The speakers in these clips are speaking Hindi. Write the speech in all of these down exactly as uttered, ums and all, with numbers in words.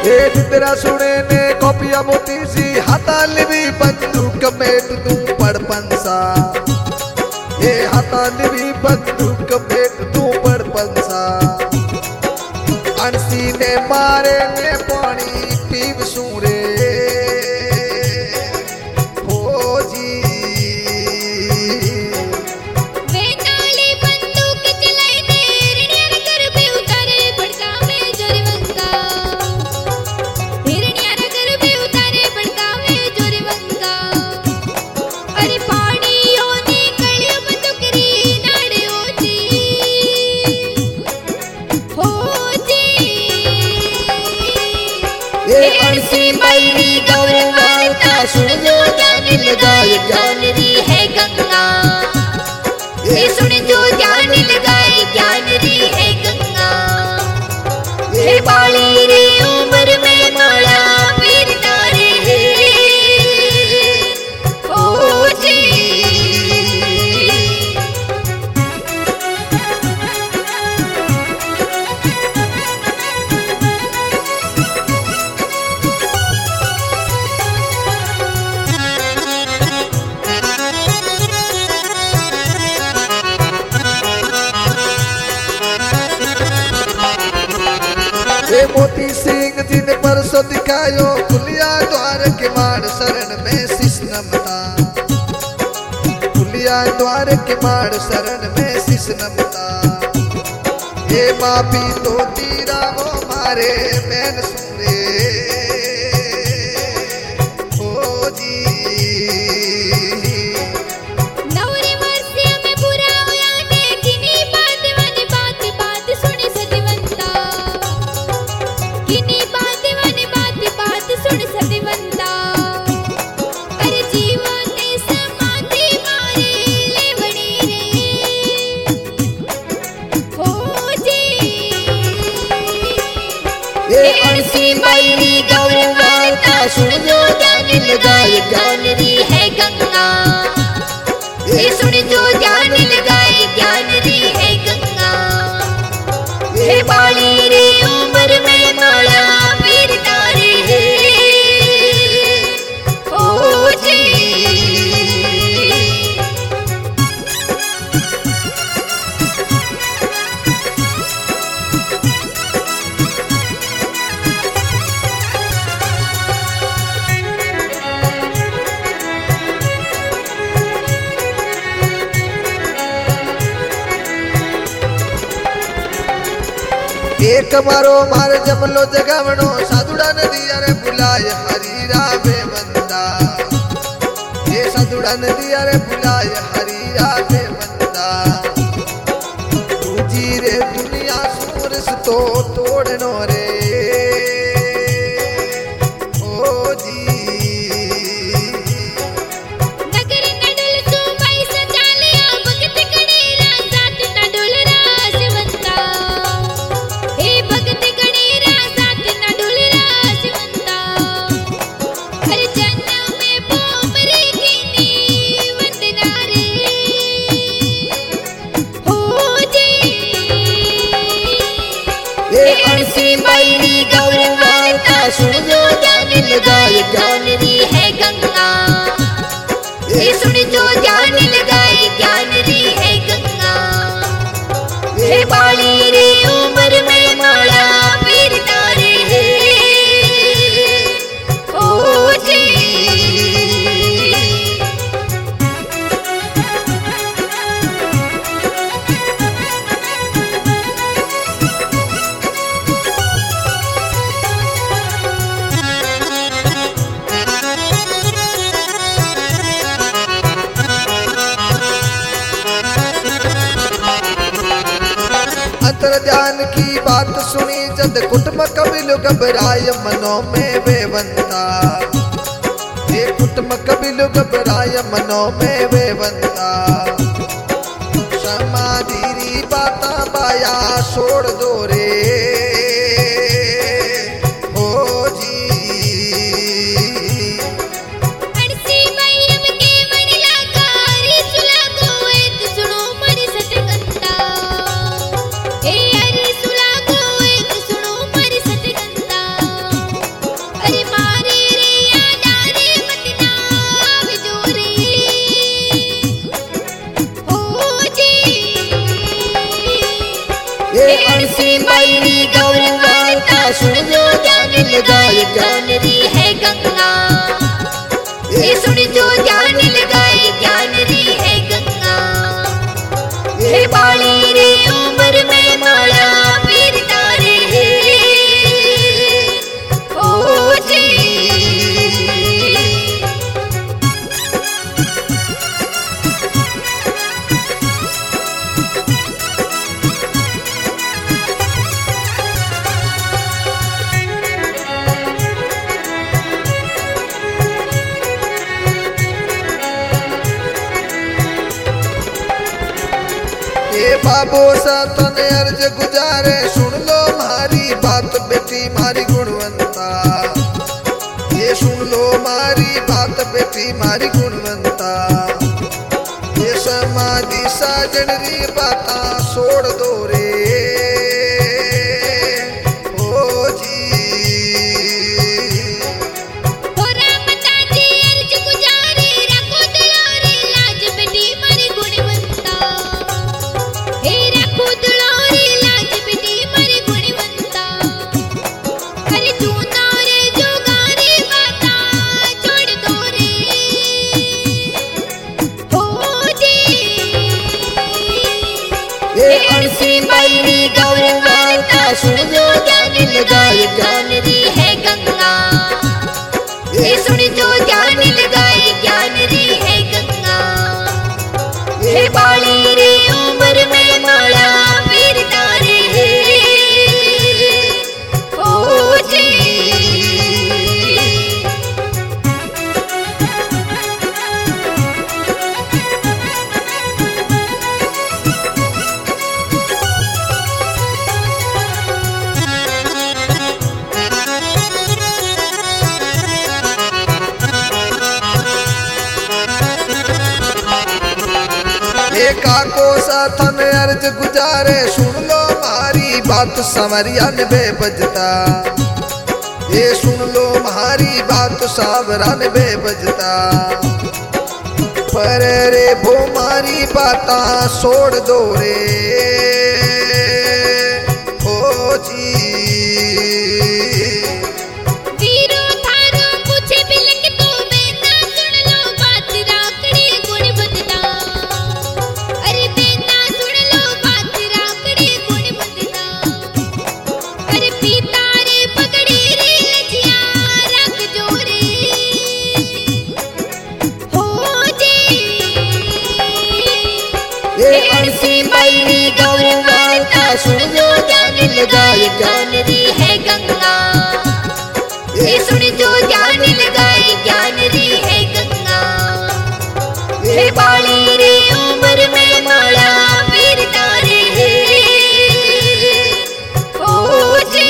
एक तेरा सुने ने कॉपिया मोती सी हाथाली भी बंदूक मेट तू पड़ पंसा। ये हाथाली भी बंदूक मेट तू पड़ पंसा। अनसी ने मारे ने पानी पीव सूरे हो जी। वे नाली बंदूक चलाई ने हिरनियार घर पे उतारे भड़का में जोरवंगा। हिरनियार घर पे उतारे भड़का में जोरवंगा। अरे पानी होने कलियो बंदूकरी नाड़े हो जी हो जी। ये अनसी मैरी गौरव वार्ता सुन जो जान लगाए ज्ञान री है गंगा। ये सुन जो जान लगाए ज्ञान री है गंगा। ये बाली रे उम्र में माला फिर तारे हो जी। ये मोती सिंह जी ने परसों दिखायो खुलिया द्वार के मार शरण में शीश नमता। खुलिया द्वार के मार शरण में शीश नमता। ये माफी तो तीरा वो मारे मैन सुरे हो जी। नवरे वर्षिया में बुरा होया ने किनी बात वाली बात बात सुनी सतिवंता। किनी बात वाली बात बात सुनी सतिवंता। अरे जीवन ने समाधि मारे ले बड़ी रे हो जी। ये अनसी मैरी गौरव वार्ता सुन जो जान लगाए ज्ञान री है गंगा। ये सुन जो जान लगाए ज्ञान री है गंगा। ये बाली रे उम्र में माला फिर तारे हो जी। एक मारो मार जमलो जगावणो साधुड़ा नदी अरे बुलाय हरीरा बेबंदा। ये साधुड़ा नदी अरे बुलाय हरीरा बेबंदा। तुझी रे दुनिया सूरस तो तोड़नो रे ओ जी। नगर नडुल सुबाई सजा लिया भगत कणेरा साथ नडुल राजवंता। हे भगत कणेरा साथ नडुल राजवंता। हर जन्म में पोमरे कीनी वंदना रे हो जी। ये अनसी मैरी गौरव वार्ता सुन जो जान लगाए ज्ञान री है गंगा। ये सुन जो जान लगाए ज्ञान री है गंगा। ये बाली रे उम्र में माला फिर तारे हो जी। अंतर ध्यान की बात सुनी जद कुटुंब कबिल घबराय मनो में बेबंता। ये कुटुंब कबिल घबराय मनो में बेबंता। समाधि री बाता बाया छोड़ दो रे हो जी। अनसी मैयम के मणिला कारी सुला को एक सुनो मरी सतगंता। हे हरि सुला को एक सुनो मरी सतगंता। बोसा तने अर्ज गुजारे सुन लो मारी बात बेटी मारी गुणवंता। ये सुन लो मारी बात बेटी मारी गुणवंता। ये समाधि साजन री बाता छोड़ दो रे ओ जी। अरसी बैरी गौ माता सुन जो ध्यान लगाए ज्ञान री है गंगा। ये सुन जो ध्यान लगाए ज्ञान री है गंगा। ये बाली रे उम्र में माला फिरता रे ओ जी। एका को साथन अर्ज गुजारे सुन लो मारी बात समरिया ने बेबजता। ये सुन लो मारी बात सावरा ने बेबजता। पर रे भो मारी बाता छोड़ दो रे ओ जी। अरसी बैरी गौ माता सुन जो ध्यान लगाए ज्ञान री है गंगा। ये सुन जो ध्यान लगाए ज्ञान री है गंगा। ये बाली रे उम्र में माला फिरता रे ओ जी।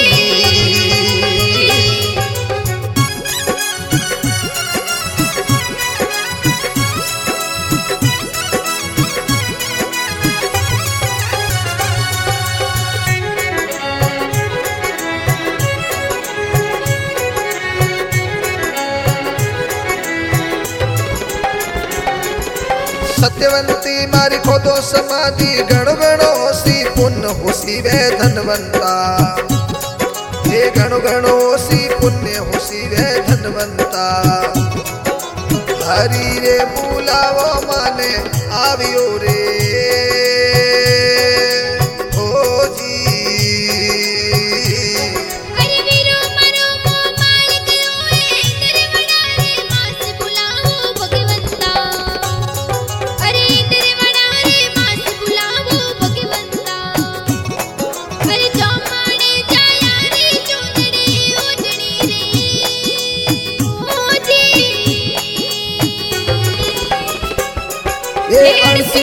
सत्यवंती मारी खोदो समाधि गण गणो सी पुण्य होसी वे धनवंता। हे गण गणो सी पुण्य होसी वे धनवंता। हरि रे बुलावो माने आवियो रे ओ जी। ये अरसी